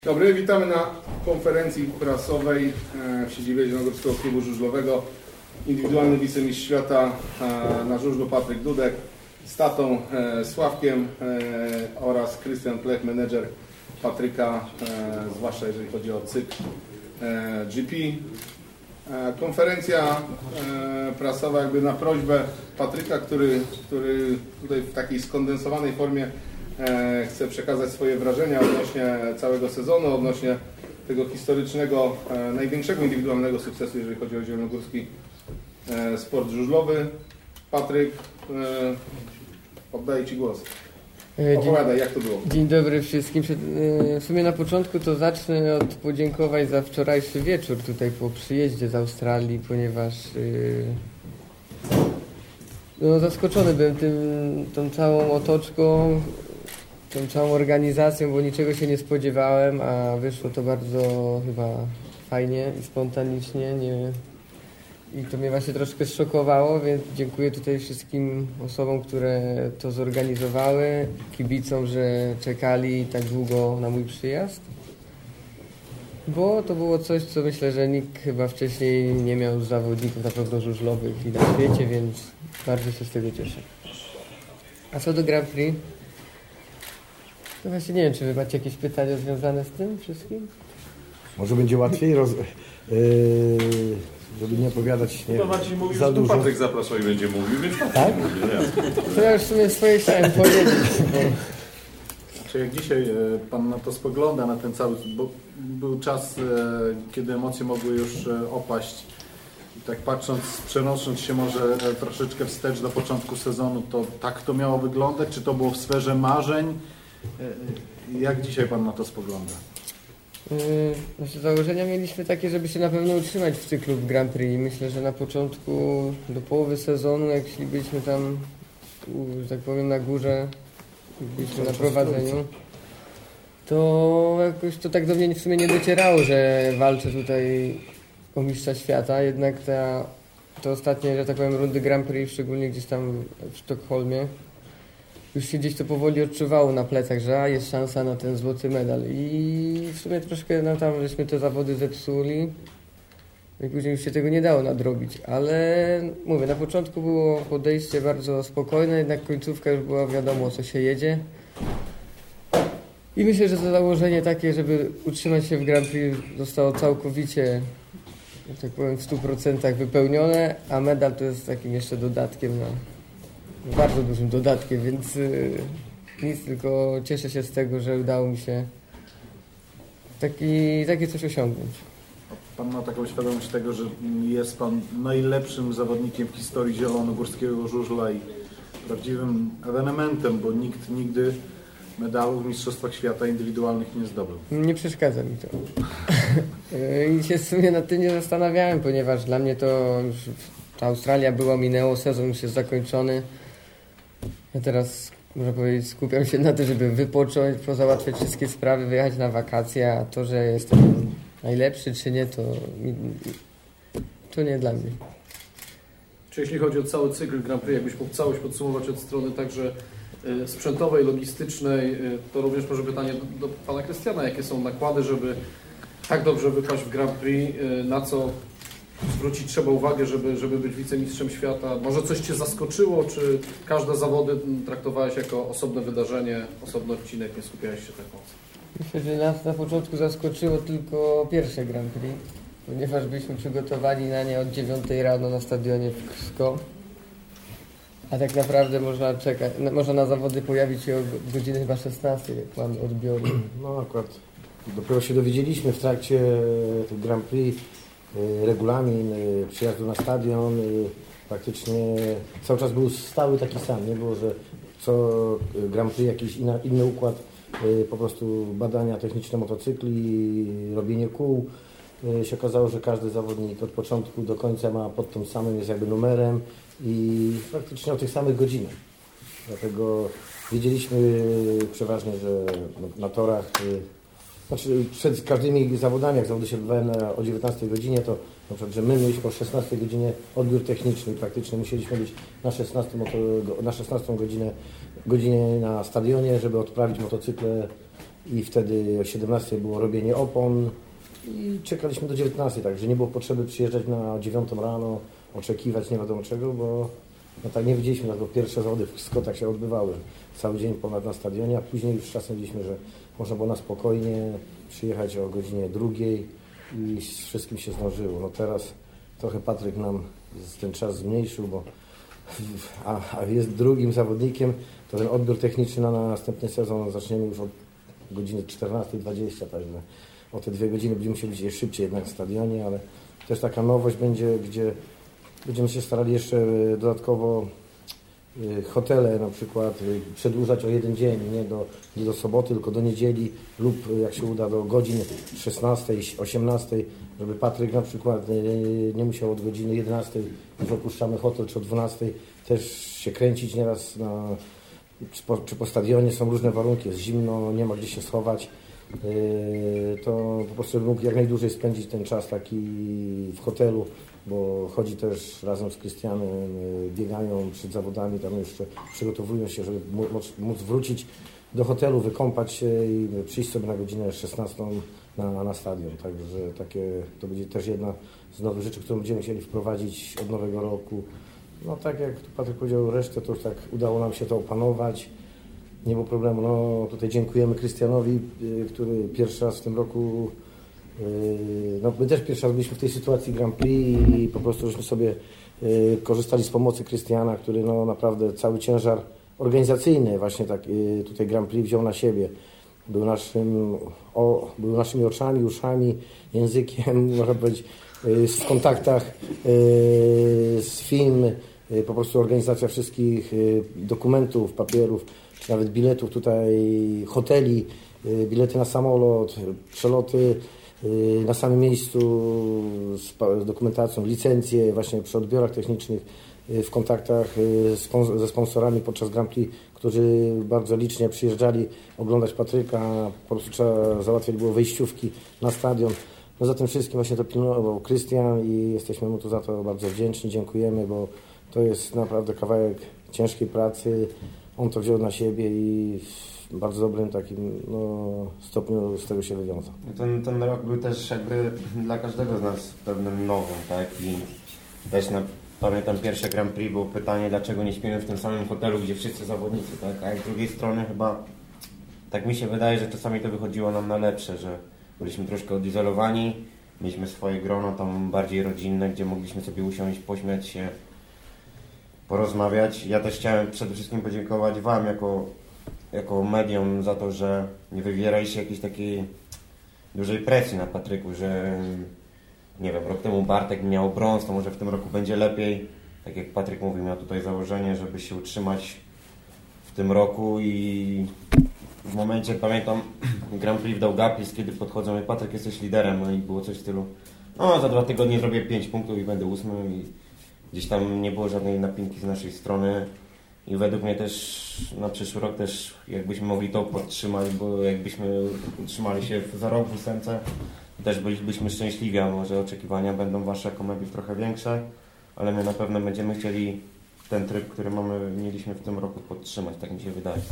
Dobry, witamy na konferencji prasowej w siedzibie Zielonogórskiego Klubu Żużlowego. Indywidualny wicemistrz świata na żużlu Patryk Dudek z tatą Sławkiem oraz Krystian Plech, menedżer Patryka, zwłaszcza jeżeli chodzi o cykl GP. Konferencja prasowa jakby na prośbę Patryka, który tutaj w takiej skondensowanej formie chcę przekazać swoje wrażenia odnośnie całego sezonu, odnośnie tego historycznego, największego indywidualnego sukcesu, jeżeli chodzi o zielonogórski sport żużlowy. Patryk, oddaję Ci głos. Opowiadaj, jak to było. Dzień dobry wszystkim. W sumie na początku to zacznę od podziękowań za wczorajszy wieczór tutaj po przyjeździe z Australii, ponieważ zaskoczony byłem tą całą otoczką, tą całą organizacją, bo niczego się nie spodziewałem, a wyszło to bardzo chyba fajnie i spontanicznie. I to mnie właśnie troszkę zszokowało, więc dziękuję tutaj wszystkim osobom, które to zorganizowały, kibicom, że czekali tak długo na mój przyjazd. Bo to było coś, co myślę, że nikt chyba wcześniej nie miał zawodników na pewno żużlowych i na świecie, więc bardzo się z tego cieszę. A co do Grand Prix? To właśnie nie wiem, czy wy macie jakieś pytania związane z tym wszystkim? Może będzie łatwiej, żeby nie opowiadać Marcin mówił, za że dużo. Patryk zapraszał i będzie mówił, więc Tak? To ja już w sumie swoje chciałem powiedzieć. Czy jak dzisiaj Pan na to spogląda, na ten cały, bo był czas, kiedy emocje mogły już opaść i tak patrząc, przenosząc się może troszeczkę wstecz do początku sezonu, to tak to miało wyglądać? Czy to było w sferze marzeń? Jak dzisiaj Pan na to spogląda? Założenia mieliśmy takie, żeby się na pewno utrzymać w cyklu w Grand Prix. Myślę, że na początku, do połowy sezonu, jak byliśmy tam, że tak powiem, na górze, byliśmy na prowadzeniu, to jakoś to tak do mnie w sumie nie docierało, że walczę tutaj o mistrza świata. Jednak te ostatnie, że tak powiem, rundy Grand Prix, szczególnie gdzieś tam w Sztokholmie, już się gdzieś to powoli odczuwało na plecach, że jest szansa na ten złoty medal. I w sumie troszkę tam żeśmy te zawody zepsuli i później już się tego nie dało nadrobić. Ale mówię, na początku było podejście bardzo spokojne, jednak końcówka już była wiadomo, o co się jedzie. I myślę, że to założenie takie, żeby utrzymać się w Grand Prix, zostało całkowicie, że tak powiem, w 100% wypełnione, a medal to jest takim jeszcze dodatkiem bardzo dużym dodatkiem, więc nic, tylko cieszę się z tego, że udało mi się takie coś osiągnąć. Pan ma taką świadomość tego, że jest Pan najlepszym zawodnikiem w historii zielonogórskiego żużla i prawdziwym ewenementem, bo nikt nigdy medalu w Mistrzostwach Świata indywidualnych nie zdobył. Nie przeszkadza mi to. I się w sumie nad tym nie zastanawiałem, ponieważ dla mnie to już ta Australia minęło, sezon już jest zakończony. Ja teraz, można powiedzieć, skupiam się na tym, żeby wypocząć, pozałatwiać wszystkie sprawy, wyjechać na wakacje, a to, że jestem najlepszy czy nie, to nie dla mnie. Czy jeśli chodzi o cały cykl Grand Prix, jakbyś mógł całość podsumować od strony także sprzętowej, logistycznej, to również może pytanie do Pana Krystiana, jakie są nakłady, żeby tak dobrze wypaść w Grand Prix, na co zwrócić trzeba uwagę, żeby być wicemistrzem świata? Może coś Cię zaskoczyło, czy każde zawody traktowałeś jako osobne wydarzenie, osobny odcinek, nie skupiałeś się tak mocno? Myślę, że nas na początku zaskoczyło tylko pierwsze Grand Prix, ponieważ byliśmy przygotowani na nie od 9 rano na stadionie w Krsko. A tak naprawdę można na zawody pojawić się o godziny chyba 16, jak plan odbioru. No akurat dopiero się dowiedzieliśmy w trakcie tych Grand Prix regulamin przyjazdu na stadion. Praktycznie cały czas był stały taki sam, nie było, że co Grand Prix jakiś inny układ, po prostu badania techniczne motocykli, robienie kół. Się okazało, że każdy zawodnik od początku do końca ma pod tym samym, jest jakby numerem i praktycznie o tych samych godzinach. Dlatego wiedzieliśmy przeważnie, że na torach, przed każdymi zawodami, jak zawody się odbywały o 19 godzinie, to na przykład, że my mieliśmy o 16 godzinie odbiór techniczny, praktycznie musieliśmy być na 16 godzinie na stadionie, żeby odprawić motocykle i wtedy o 17 było robienie opon i czekaliśmy do 19, także nie było potrzeby przyjeżdżać na 9 rano, oczekiwać nie wiadomo czego, bo no tak nie widzieliśmy, no, pierwsze zawody w Skotach się odbywały cały dzień ponad na stadionie, a później już czasem widzieliśmy, że można było na spokojnie przyjechać o godzinie 2 i z wszystkim się zdążyło. No teraz trochę Patryk nam ten czas zmniejszył, bo a jest drugim zawodnikiem, to ten odbiór techniczny na następny sezon zaczniemy już od godziny 14:20, także o te 2 godziny będziemy musieli być szybciej jednak w stadionie, ale też taka nowość będzie, gdzie będziemy się starali jeszcze dodatkowo hotele na przykład przedłużać o 1 dzień, nie do soboty, tylko do niedzieli lub jak się uda do godzin 16, 18, żeby Patryk na przykład nie musiał od godziny 11 już opuszczamy hotel, czy o 12 też się kręcić nieraz czy po stadionie, są różne warunki, jest zimno, nie ma gdzie się schować, to po prostu mógł jak najdłużej spędzić ten czas taki w hotelu, bo chodzi też razem z Krystianem, biegają przed zawodami, tam jeszcze przygotowują się, żeby móc wrócić do hotelu, wykąpać się i przyjść sobie na godzinę 16 na stadion. Także to będzie też jedna z nowych rzeczy, którą będziemy chcieli wprowadzić od nowego roku. No tak jak tu Patryk powiedział, resztę to już tak udało nam się to opanować. Nie było problemu. No tutaj dziękujemy Krystianowi, który pierwszy raz w tym roku, no my też pierwszy raz byliśmy w tej sytuacji Grand Prix i po prostu żeśmy sobie korzystali z pomocy Krystiana, który no naprawdę cały ciężar organizacyjny właśnie tak tutaj Grand Prix wziął na siebie. Był naszymi oczami, uszami, językiem, można powiedzieć, w kontaktach z firm, po prostu organizacja wszystkich dokumentów, papierów, czy nawet biletów tutaj, hoteli, bilety na samolot, przeloty na samym miejscu z dokumentacją, licencje właśnie przy odbiorach technicznych, w kontaktach ze sponsorami podczas Grand Prix, którzy bardzo licznie przyjeżdżali oglądać Patryka, po prostu trzeba załatwiać było wejściówki na stadion. No za tym wszystkim właśnie to pilnował Krystian i jesteśmy mu tu za to bardzo wdzięczni, dziękujemy, bo to jest naprawdę kawałek ciężkiej pracy. On to wziął na siebie i w bardzo dobrym takim stopniu z tego się wywiązał. Ten rok był też jakby dla każdego z nas pewnym nowym, tak? I też pamiętam pierwsze Grand Prix było pytanie, dlaczego nie śpimy w tym samym hotelu, gdzie wszyscy zawodnicy, tak? A z drugiej strony chyba tak mi się wydaje, że czasami to wychodziło nam na lepsze, że byliśmy troszkę odizolowani, mieliśmy swoje grono tam bardziej rodzinne, gdzie mogliśmy sobie usiąść, pośmiać się, porozmawiać. Ja też chciałem przede wszystkim podziękować Wam jako medium za to, że nie wywieraliście jakiejś takiej dużej presji na Patryku, że nie wiem, rok temu Bartek miał brąz, to może w tym roku będzie lepiej. Tak jak Patryk mówił, miał tutaj założenie, żeby się utrzymać w tym roku i w momencie, pamiętam, Grand Prix w Daugavpils, kiedy podchodzą i Patryk, jesteś liderem, no i było coś w stylu, no za 2 tygodnie zrobię 5 punktów i będę 8 i gdzieś tam nie było żadnej napinki z naszej strony i według mnie też na przyszły rok też jakbyśmy mogli to podtrzymać, bo jakbyśmy utrzymali się za rok w 8, też bylibyśmy szczęśliwi, a może oczekiwania będą Wasze jako mediów trochę większe, ale my na pewno będziemy chcieli ten tryb, który mieliśmy w tym roku podtrzymać, tak mi się wydaje.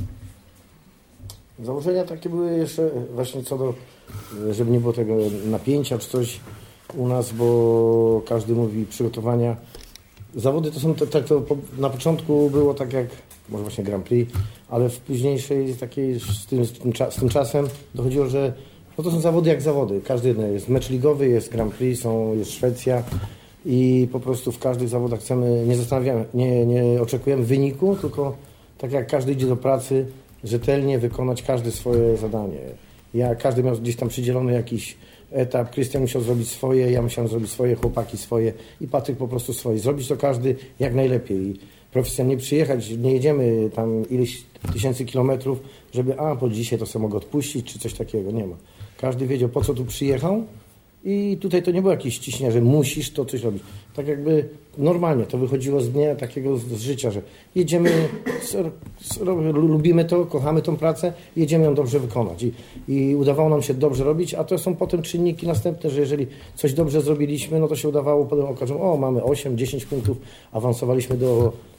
Założenia takie były jeszcze właśnie co do, żeby nie było tego napięcia czy coś u nas, bo każdy mówi przygotowania. Zawody to są, tak to na początku było tak jak, może właśnie Grand Prix, ale w późniejszej takiej, z tym czasem dochodziło, że no to są zawody jak zawody. Każdy jest mecz ligowy, jest Grand Prix, jest Szwecja i po prostu w każdych zawodach chcemy, nie oczekujemy wyniku, tylko tak jak każdy idzie do pracy, rzetelnie wykonać każde swoje zadanie. Każdy miał gdzieś tam przydzielony jakiś etap, Krystian musiał zrobić swoje, ja musiałem zrobić swoje, chłopaki swoje i Patryk po prostu swoje. Zrobić to każdy jak najlepiej. I profesjonalnie przyjechać, nie jedziemy tam ileś tysięcy kilometrów, żeby po dzisiaj to sobie mogę odpuścić, czy coś takiego, nie ma. Każdy wiedział, po co tu przyjechał i tutaj to nie było jakieś ciśnienie, że musisz to coś robić. Tak jakby normalnie to wychodziło z dnia takiego z życia, że jedziemy, lubimy to, kochamy tą pracę, jedziemy ją dobrze wykonać i udawało nam się dobrze robić, a to są potem czynniki następne, że jeżeli coś dobrze zrobiliśmy, no to się udawało potem okazać, mamy 8-10 punktów, awansowaliśmy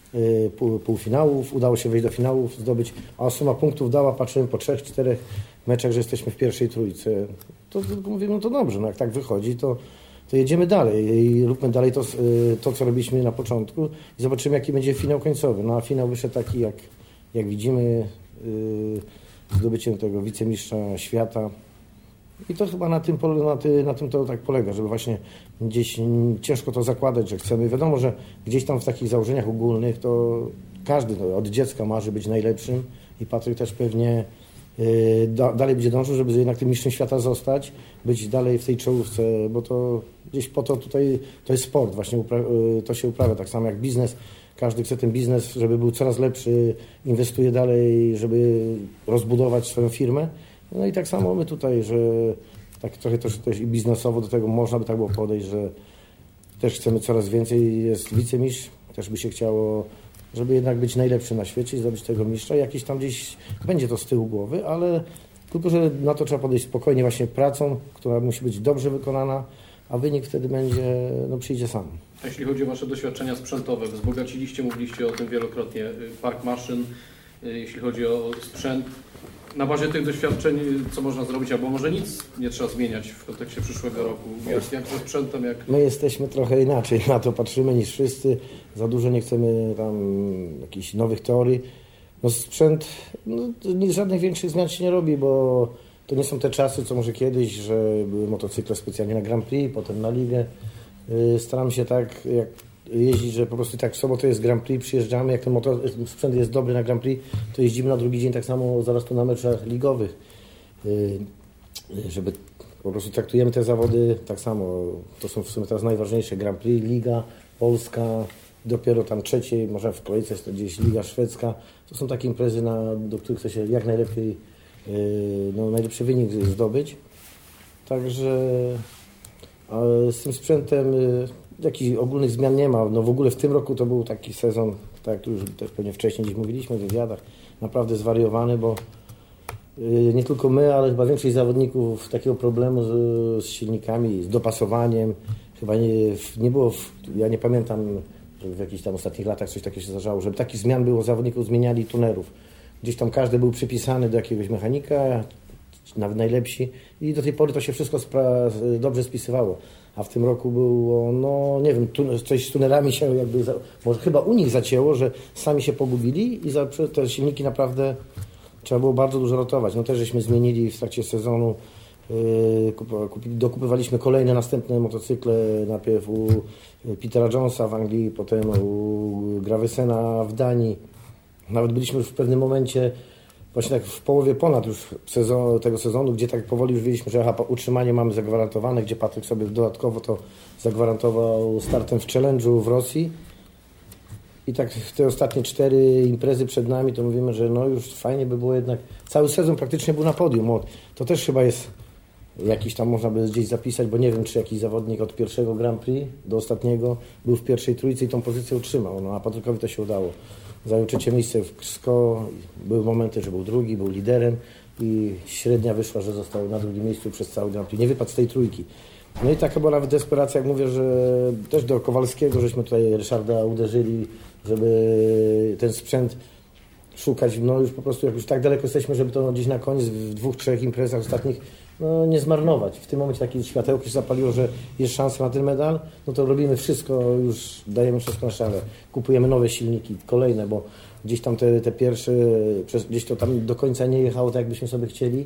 półfinałów, udało się wejść do finałów, zdobyć, a suma punktów dała, patrzymy po 3-4 meczach, że jesteśmy w pierwszej trójce. To mówimy, no to dobrze, no jak tak wychodzi, to jedziemy dalej i róbmy dalej to, co robiliśmy na początku i zobaczymy, jaki będzie finał końcowy. No a finał wyszedł taki, jak widzimy, zdobyciem tego wicemistrza świata. I to chyba na tym to tak polega, żeby właśnie gdzieś ciężko to zakładać, że chcemy. Wiadomo, że gdzieś tam w takich założeniach ogólnych to każdy od dziecka marzy być najlepszym i Patryk też pewnie dalej będzie dążył, żeby jednak tym mistrzem świata zostać, być dalej w tej czołówce, bo to gdzieś po to tutaj to jest sport, właśnie to się uprawia, tak samo jak biznes. Każdy chce ten biznes, żeby był coraz lepszy, inwestuje dalej, żeby rozbudować swoją firmę. No i tak samo my tutaj, że tak trochę też i biznesowo do tego można by tak było podejść, że też chcemy coraz więcej, jest wicemistrz, też by się chciało, żeby jednak być najlepszym na świecie i zdobyć tego mistrza. Jakiś tam gdzieś będzie to z tyłu głowy, ale tylko, że na to trzeba podejść spokojnie właśnie pracą, która musi być dobrze wykonana, a wynik wtedy będzie, przyjdzie sam. Jeśli chodzi o Wasze doświadczenia sprzętowe, wzbogaciliście, mówiliście o tym wielokrotnie, park maszyn, jeśli chodzi o sprzęt. Na bazie tych doświadczeń, co można zrobić, albo może nic nie trzeba zmieniać w kontekście przyszłego roku? Jak ze sprzętem, My jesteśmy trochę inaczej na to patrzymy niż wszyscy. Za dużo nie chcemy tam jakichś nowych teorii. No sprzęt, żadnych większych zmian się nie robi, bo to nie są te czasy, co może kiedyś, że były motocykle specjalnie na Grand Prix, potem na ligę. Staram się tak jak jeździć, że po prostu tak w sobotę jest Grand Prix, przyjeżdżamy, jak ten sprzęt jest dobry na Grand Prix, to jeździmy na drugi dzień tak samo zaraz tu na meczach ligowych, żeby po prostu traktujemy te zawody tak samo. To są w sumie teraz najważniejsze Grand Prix, Liga Polska, dopiero tam trzeciej, może w kolejce jest to gdzieś Liga Szwedzka. To są takie imprezy, do których chce się jak najlepiej, najlepszy wynik zdobyć. Także z tym sprzętem jakichś ogólnych zmian nie ma. W ogóle w tym roku to był taki sezon, tak jak już też pewnie wcześniej gdzieś mówiliśmy w wywiadach, naprawdę zwariowany, bo nie tylko my, ale chyba większość zawodników takiego problemu z silnikami, z dopasowaniem. Chyba nie było, ja nie pamiętam, że w jakichś tam ostatnich latach coś takiego się zdarzało, żeby takich zmian było, zawodników zmieniali tunerów. Gdzieś tam każdy był przypisany do jakiegoś mechanika, nawet najlepsi i do tej pory to się wszystko dobrze spisywało. A w tym roku było, nie wiem, coś z tunerami się jakby, może chyba u nich zacięło, że sami się pogubili i te silniki naprawdę trzeba było bardzo dużo rotować. Też żeśmy zmienili w trakcie sezonu, dokupywaliśmy kolejne następne motocykle, najpierw u Petera Jonesa w Anglii, potem u Gravesena w Danii. Nawet byliśmy już w pewnym momencie właśnie tak w połowie ponad już tego sezonu, gdzie tak powoli już wiedzieliśmy, że utrzymanie mamy zagwarantowane, gdzie Patryk sobie dodatkowo to zagwarantował startem w challenge'u w Rosji. I tak te ostatnie 4 imprezy przed nami, to mówimy, że już fajnie by było jednak, cały sezon praktycznie był na podium. To też chyba jest jakiś tam, można by gdzieś zapisać, bo nie wiem, czy jakiś zawodnik od pierwszego Grand Prix do ostatniego był w pierwszej trójce i tą pozycję utrzymał, a Patrykowi to się udało. Zajął 3. miejsce w SKO, były momenty, że był drugi, był liderem i średnia wyszła, że został na drugim miejscu przez cały Grand Prix. Nie wypadł z tej trójki. I taka była nawet desperacja, jak mówię, że też do Kowalskiego, żeśmy tutaj Ryszarda uderzyli, żeby ten sprzęt szukać, już po prostu jak już tak daleko jesteśmy, żeby to gdzieś na koniec w 2-3 imprezach ostatnich nie zmarnować. W tym momencie takie światełko się zapaliło, że jest szansa na ten medal, to robimy wszystko, już dajemy wszystko na szalę. Kupujemy nowe silniki, kolejne, bo gdzieś tam te pierwsze, gdzieś to tam do końca nie jechało tak, jakbyśmy sobie chcieli.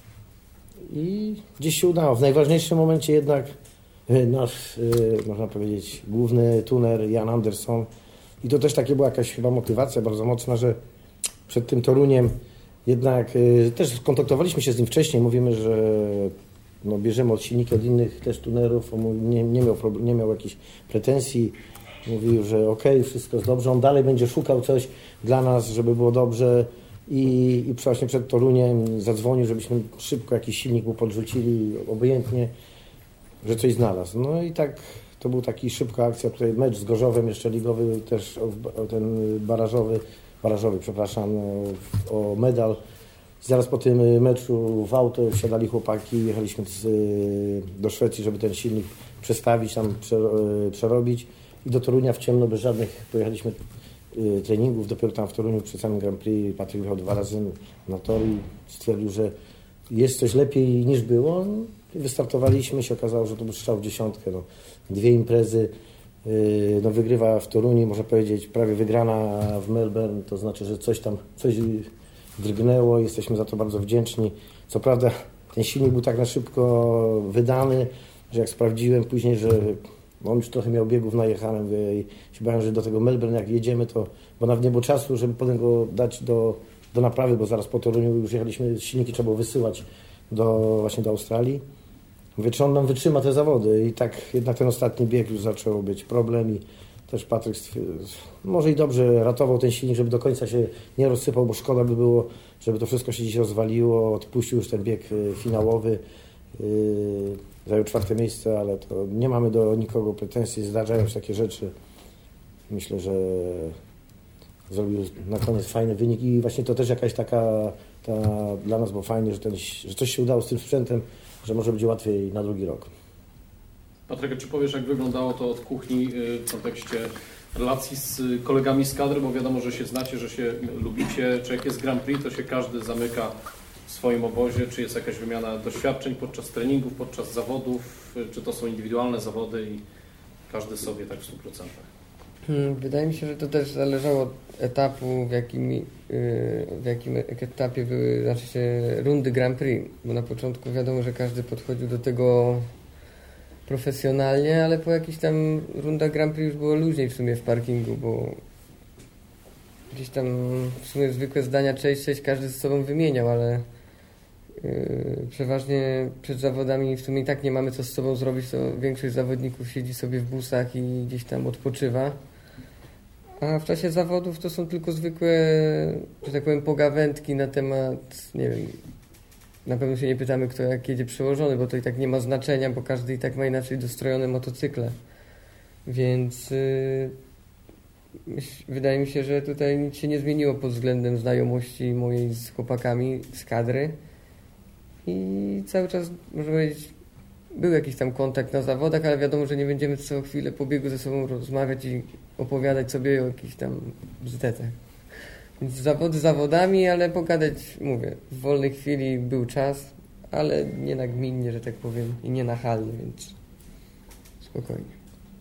I gdzieś się udało. W najważniejszym momencie jednak nasz, można powiedzieć, główny tuner Jan Anderson. I to też była jakaś chyba motywacja bardzo mocna, że przed tym Toruniem jednak też kontaktowaliśmy się z nim wcześniej. Mówimy, że bierzemy silniki od innych też tunerów. On nie miał jakichś pretensji. Mówił, że okej, wszystko jest dobrze. On dalej będzie szukał coś dla nas, żeby było dobrze. I właśnie przed Toruniem zadzwonił, żebyśmy szybko jakiś silnik mu podrzucili, obojętnie, że coś znalazł. I tak to był taki szybka akcja. Tutaj mecz z Gorzowem, jeszcze ligowy, też ten barażowy, przepraszam, o medal. Zaraz po tym meczu w auto wsiadali chłopaki, jechaliśmy do Szwecji, żeby ten silnik przestawić, tam przerobić i do Torunia w ciemno, bez żadnych, pojechaliśmy treningów, dopiero tam w Toruniu przy samym Grand Prix Patryk jechał 2 razy na tor i stwierdził, że jest coś lepiej niż było. Wystartowaliśmy, się okazało, że to był strzał w dziesiątkę. 2 imprezy, wygrywa w Toruniu, można powiedzieć prawie wygrana w Melbourne, to znaczy, że coś drgnęło, jesteśmy za to bardzo wdzięczni. Co prawda ten silnik był tak na szybko wydany, że jak sprawdziłem później, że on już trochę miał biegów najechane, i się bałem, że do tego Melbourne jak jedziemy, to bo nawet nie było czasu, żeby potem go dać do naprawy, bo zaraz po Toruniu już jechaliśmy, silniki trzeba było wysyłać właśnie do Australii. Mówię, czy on nam wytrzyma te zawody i tak jednak ten ostatni bieg już zaczął być problem i też Patryk może i dobrze ratował ten silnik, żeby do końca się nie rozsypał, bo szkoda by było, żeby to wszystko się dziś rozwaliło, odpuścił już ten bieg finałowy, zajął 4. miejsce, ale to nie mamy do nikogo pretensji, zdarzają się takie rzeczy. Myślę, że zrobił na koniec fajny wynik i właśnie to też jakaś taka dla nas było fajnie, że coś się udało z tym sprzętem, że może będzie łatwiej na drugi rok. Patryk, czy powiesz, jak wyglądało to od kuchni w kontekście relacji z kolegami z kadry, bo wiadomo, że się znacie, że się lubicie, czy jak jest Grand Prix, to się każdy zamyka w swoim obozie, czy jest jakaś wymiana doświadczeń podczas treningów, podczas zawodów, czy to są indywidualne zawody i każdy sobie tak w 100%? Wydaje mi się, że to też zależało od etapu, w jakim etapie były, rundy Grand Prix, bo na początku wiadomo, że każdy podchodził do tego profesjonalnie, ale po jakichś tam rundach Grand Prix już było luźniej w sumie w parkingu, bo gdzieś tam w sumie zwykłe zdania cześć każdy ze sobą wymieniał, ale przeważnie przed zawodami w sumie i tak nie mamy co z sobą zrobić, to większość zawodników siedzi sobie w busach i gdzieś tam odpoczywa. A w czasie zawodów to są tylko zwykłe, że tak powiem, pogawędki na temat, nie wiem, na pewno się nie pytamy, kto jak jedzie przełożony, bo to i tak nie ma znaczenia, bo każdy i tak ma inaczej dostrojone motocykle. Więc wydaje mi się, że tutaj nic się nie zmieniło pod względem znajomości mojej z chłopakami z kadry. I cały czas, można powiedzieć, był jakiś tam kontakt na zawodach, ale wiadomo, że nie będziemy co chwilę po biegu ze sobą rozmawiać i opowiadać sobie o jakichś tam bzdetach. Więc zawody zawodami, ale pogadać, mówię, w wolnej chwili był czas, ale nie nagminnie, że tak powiem, i nie nachalnie, więc spokojnie.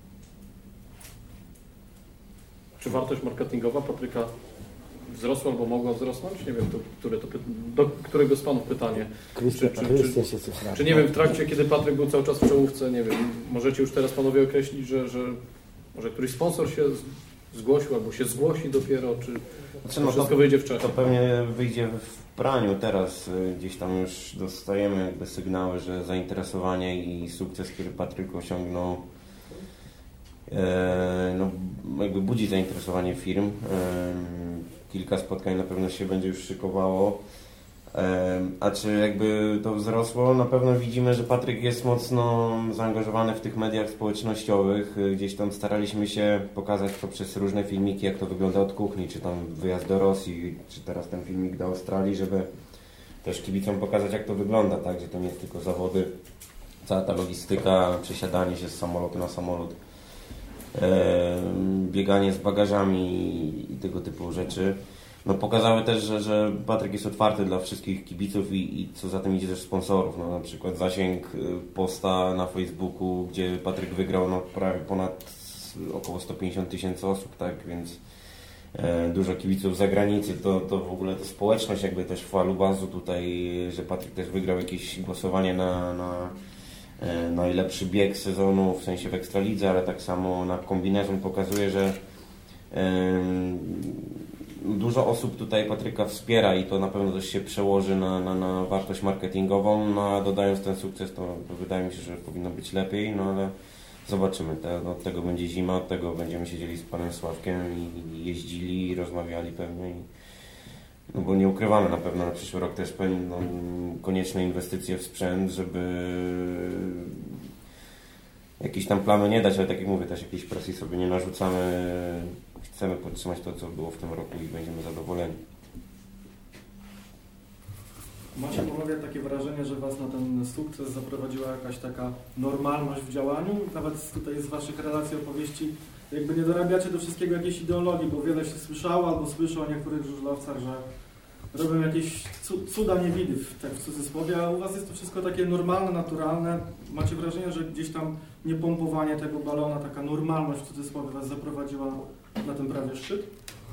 Czy wartość marketingowa Patryka wzrosła albo mogła wzrosnąć? Nie wiem, do którego z panów pytanie. Czy nie wiem, w trakcie, kiedy Patryk był cały czas w czołówce, nie wiem, możecie już teraz panowie określić, że może któryś sponsor się zgłosił albo się zgłosi dopiero, czy wszystko wyjdzie w czasie? To pewnie wyjdzie w praniu teraz. Gdzieś tam już dostajemy jakby sygnały, że zainteresowanie i sukces, który Patryk osiągnął, jakby budzi zainteresowanie firm. Kilka spotkań na pewno się będzie już szykowało. A czy jakby to wzrosło? Na pewno widzimy, że Patryk jest mocno zaangażowany w tych mediach społecznościowych. Gdzieś tam staraliśmy się pokazać poprzez różne filmiki, jak to wygląda od kuchni, czy tam wyjazd do Rosji, czy teraz ten filmik do Australii, żeby też kibicom pokazać, jak to wygląda, tak? Że to nie jest tylko zawody, cała ta logistyka, przesiadanie się z samolotu na samolot, bieganie z bagażami i tego typu rzeczy. No, pokazały też, że Patryk jest otwarty dla wszystkich kibiców i co za tym idzie też sponsorów. No, na przykład zasięg posta na Facebooku, gdzie Patryk wygrał prawie ponad około 150 000 osób, tak, więc dużo kibiców z zagranicy, to w ogóle to społeczność jakby też falubazu tutaj, że Patryk też wygrał jakieś głosowanie na najlepszy bieg sezonu, w sensie w Ekstralidze, ale tak samo na kombinezon pokazuje, że dużo osób tutaj Patryka wspiera i to na pewno też się przełoży na wartość marketingową, no a dodając ten sukces, to wydaje mi się, że powinno być lepiej, no ale zobaczymy. Od tego będzie zima, od tego będziemy siedzieli z panem Sławkiem i jeździli i rozmawiali pewnie. No bo nie ukrywamy, na pewno na przyszły rok też będą konieczne inwestycje w sprzęt, żeby jakieś tam plamy nie dać, ale tak jak mówię, też jakiejś presji sobie nie narzucamy. Chcemy podtrzymać to, co było w tym roku i będziemy zadowoleni. Macie panowie takie wrażenie, że was na ten sukces zaprowadziła jakaś taka normalność w działaniu? Nawet tutaj z waszych relacji, opowieści, jakby nie dorabiacie do wszystkiego jakiejś ideologii, bo wiele się słyszało albo słyszę o niektórych żużlowcach, że robią jakieś cuda niewidy, tak w cudzysłowie, a u was jest to wszystko takie normalne, naturalne. Macie wrażenie, że gdzieś tam niepompowanie tego balona, taka normalność w cudzysłowie was zaprowadziła na ten prawie szczyt?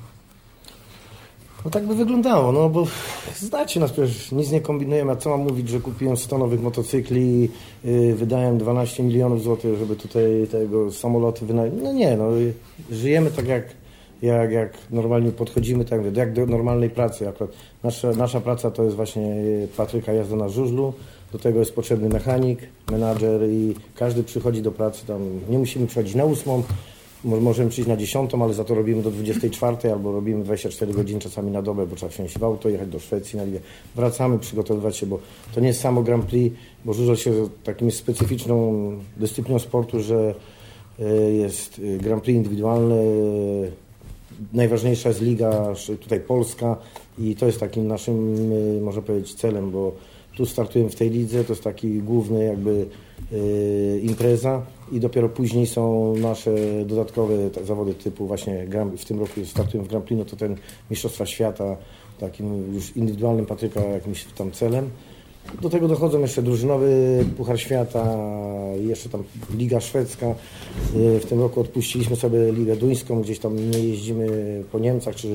No tak by wyglądało, no bo znacie nas, przecież nic nie kombinujemy, a co mam mówić, że kupiłem 100 nowych motocykli, wydałem 12 milionów złotych, żeby tutaj tego samoloty wynająć. No nie, no żyjemy tak jak normalnie podchodzimy, tak jak do normalnej pracy. Akurat nasza praca to jest właśnie Patryka jazda na żużlu, do tego jest potrzebny mechanik, menadżer i każdy przychodzi do pracy tam, nie musimy przychodzić na 8, możemy przyjść na 10, ale za to robimy do 24 albo robimy 24 godziny czasami na dobę, bo trzeba wsiąść w auto, jechać do Szwecji na ligę. Wracamy, przygotowywać się, bo to nie jest samo Grand Prix, bo żużel się takim specyficzną dyscypliną sportu, że jest Grand Prix indywidualne, najważniejsza jest liga tutaj polska i to jest takim naszym, można powiedzieć, celem, bo tu startujemy w tej lidze, to jest taki główny jakby impreza i dopiero później są nasze dodatkowe zawody typu właśnie w tym roku startujemy w Grand Prix, no to ten Mistrzostwa Świata takim już indywidualnym Patryka jakimś tam celem. Do tego dochodzą jeszcze drużynowy Puchar Świata, jeszcze tam Liga Szwedzka. W tym roku odpuściliśmy sobie Ligę Duńską, gdzieś tam nie jeździmy po Niemcach czy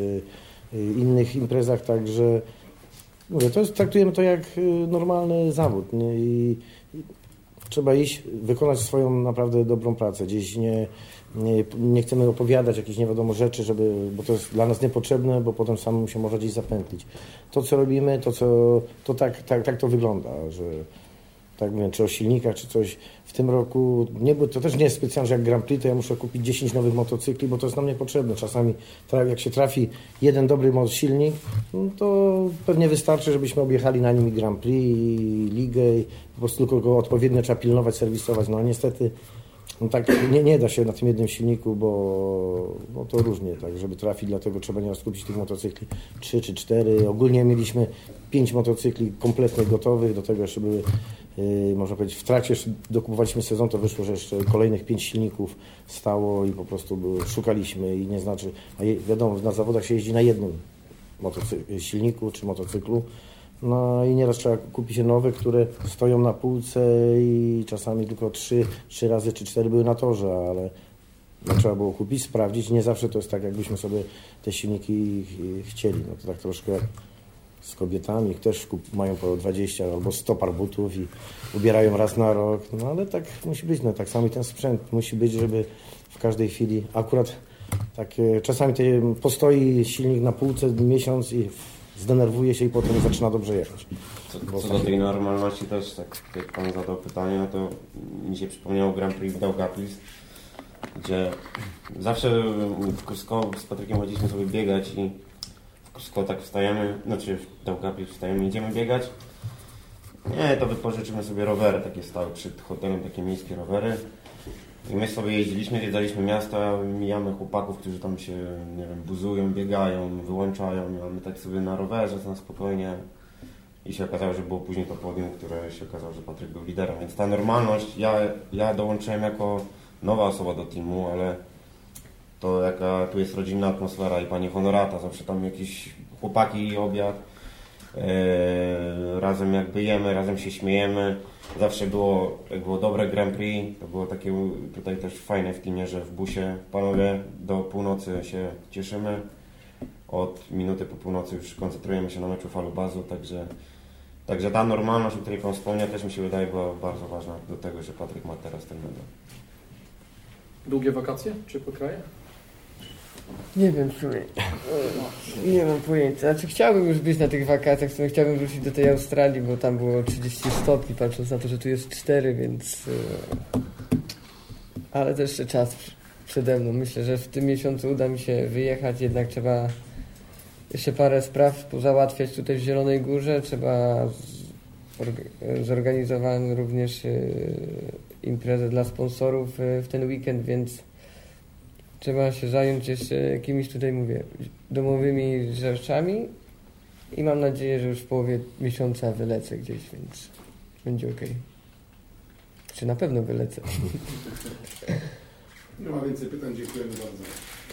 innych imprezach, także mówię, traktujemy to jak normalny zawód, nie? I trzeba iść, wykonać swoją naprawdę dobrą pracę. Gdzieś nie chcemy opowiadać jakichś nie wiadomo rzeczy, bo to jest dla nas niepotrzebne, bo potem samemu się może gdzieś zapętlić. To, co robimy, to tak to wygląda, że tak mówię, czy o silnikach, czy coś w tym roku, to też nie jest specjalnie, że jak Grand Prix, to ja muszę kupić 10 nowych motocykli, bo to jest nam niepotrzebne. Czasami jak się trafi jeden dobry silnik, no to pewnie wystarczy, żebyśmy objechali na nim i Grand Prix, i ligę, i po prostu tylko go odpowiednio trzeba pilnować, serwisować. No niestety no tak nie da się na tym jednym silniku, bo to różnie, tak, żeby trafić, dlatego trzeba nieraz kupić tych motocykli 3 czy 4. Ogólnie mieliśmy 5 motocykli kompletnie gotowych, do tego jeszcze były, można powiedzieć, w trakcie dokupowaliśmy sezon, to wyszło, że jeszcze kolejnych 5 silników stało i po prostu szukaliśmy i nie znaczy, a wiadomo, na zawodach się jeździ na jednym silniku czy motocyklu. No i nieraz trzeba kupić nowe, które stoją na półce i czasami tylko 3 razy czy 4 były na torze, ale no, trzeba było kupić, sprawdzić. Nie zawsze to jest tak, jakbyśmy sobie te silniki chcieli. No to tak troszkę jak z kobietami, też mają po 20 albo 100 par butów i ubierają raz na rok. No ale tak musi być, no tak samo i ten sprzęt musi być, żeby w każdej chwili akurat tak czasami postoi silnik na półce miesiąc i zdenerwuje się i potem zaczyna dobrze jechać. Co do tej normalności też, tak jak Pan zadał pytanie, no to mi się przypomniało Grand Prix w Daugavpils, gdzie zawsze w Cusco z Patrykiem chodziliśmy sobie biegać i w Cusco tak wstajemy, znaczy w Daugavpils wstajemy, idziemy biegać. Nie, to wypożyczymy sobie rowery, takie stały przed hotelem, takie miejskie rowery. I my sobie jeździliśmy, zwiedzaliśmy miasta, mijamy chłopaków, którzy tam się, nie wiem, buzują, biegają, wyłączają, a my tak sobie na rowerze, na spokojnie. I się okazało, że było później to podium, które się okazało, że Patryk był liderem. Więc ta normalność, ja dołączyłem jako nowa osoba do teamu, ale to jaka tu jest rodzinna atmosfera i pani Honorata, zawsze tam jakieś chłopaki, obiad, razem jakby jemy, razem się śmiejemy. Zawsze jak było dobre Grand Prix, to było takie tutaj też fajne w teamie, że w busie panowie do północy się cieszymy. Od minuty po północy już koncentrujemy się na meczu falubazu, także ta normalność, o której Pan wspomniał, też mi się wydaje była bardzo ważna do tego, że Patryk ma teraz ten medal. Długie wakacje? Czy po kraju? Nie wiem, nie mam pojęcia. Znaczy chciałbym już być na tych wakacjach, chciałbym wrócić do tej Australii, bo tam było 30 stopni, patrząc na to, że tu jest 4, więc... Ale też jeszcze czas przede mną. Myślę, że w tym miesiącu uda mi się wyjechać, jednak trzeba jeszcze parę spraw pozałatwiać tutaj w Zielonej Górze. Trzeba zorganizować również imprezę dla sponsorów w ten weekend, więc trzeba się zająć jeszcze jakimiś tutaj, mówię, domowymi rzeczami, i mam nadzieję, że już w połowie miesiąca wylecę gdzieś, więc będzie ok. Czy na pewno wylecę? Nie ma więcej pytań, dziękujemy bardzo.